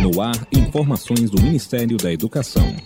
No ar, informações do Ministério da Educação.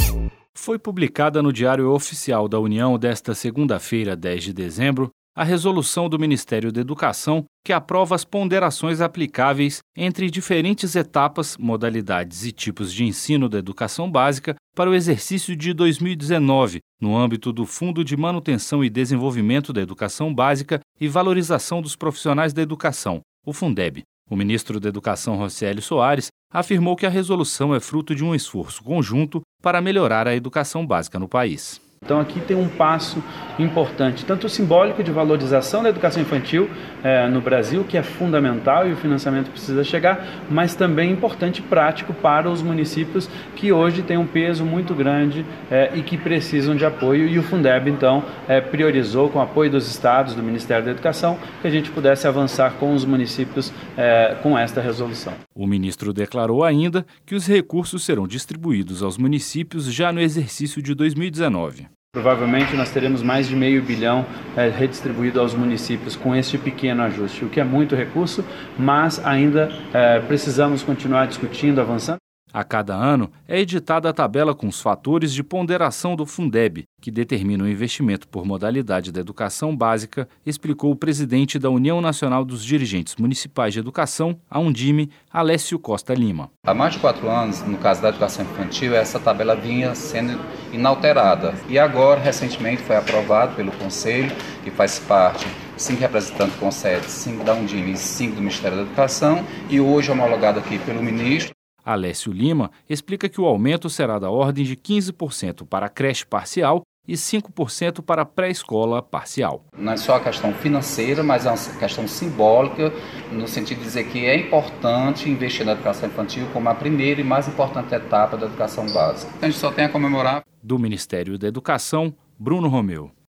Foi publicada no Diário Oficial da União desta segunda-feira, 10 de dezembro, a resolução do Ministério da Educação que aprova as ponderações aplicáveis entre diferentes etapas, modalidades e tipos de ensino da educação básica para o exercício de 2019, no âmbito do Fundo de Manutenção e Desenvolvimento da Educação Básica e Valorização dos Profissionais da Educação, o Fundeb. O ministro da Educação, Rocieli Soares, afirmou que a resolução é fruto de um esforço conjunto para melhorar a educação básica no país. Então aqui tem um passo importante, tanto simbólico de valorização da educação infantil no Brasil, que é fundamental e o financiamento precisa chegar, mas também importante e prático para os municípios que hoje têm um peso muito grande e que precisam de apoio. E o Fundeb, então, priorizou, com o apoio dos estados, do Ministério da Educação, que a gente pudesse avançar com os municípios com esta resolução. O ministro declarou ainda que os recursos serão distribuídos aos municípios já no exercício de 2019. Provavelmente nós teremos mais de R$500 bilhão redistribuído aos municípios com este pequeno ajuste, o que é muito recurso, mas ainda precisamos continuar discutindo, avançando. A cada ano é editada a tabela com os fatores de ponderação do Fundeb, que determina o investimento por modalidade da educação básica, explicou o presidente da União Nacional dos Dirigentes Municipais de Educação, a Undime, Alessio Costa Lima. Há mais de 4 anos, no caso da educação infantil, essa tabela vinha sendo inalterada. E agora, recentemente, foi aprovado pelo Conselho, que faz parte 5 representantes com sede, 5 da Undime e 5 do Ministério da Educação, e hoje homologado aqui pelo ministro. Alessio Lima explica que o aumento será da ordem de 15% para a creche parcial e 5% para a pré-escola parcial. Não é só a questão financeira, mas é uma questão simbólica, no sentido de dizer que é importante investir na educação infantil como a primeira e mais importante etapa da educação básica. A gente só tem a comemorar. Do Ministério da Educação, Bruno Romeu.